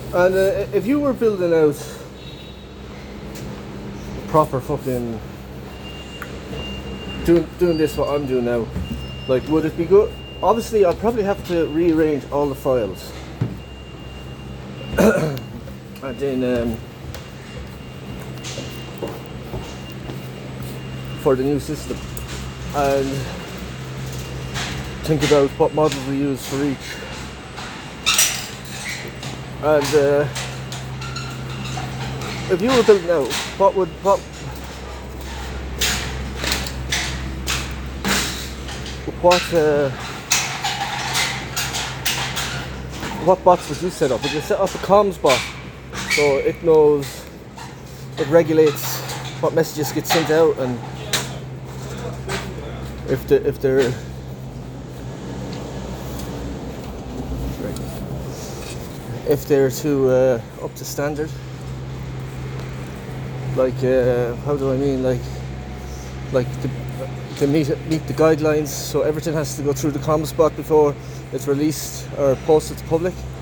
And if you were building out proper fucking doing this what I'm doing now, like would it be good? Obviously, I'd probably have to rearrange all the files, and then for the new system, and think about what models we use for each. And if you were building out, what box would you set up? Would you set up a comms bot so it knows, it regulates what messages get sent out, and if they're too up to standard? Like how do I mean? Like to meet the guidelines, so everything has to go through the comms bot before it's released or posted to public.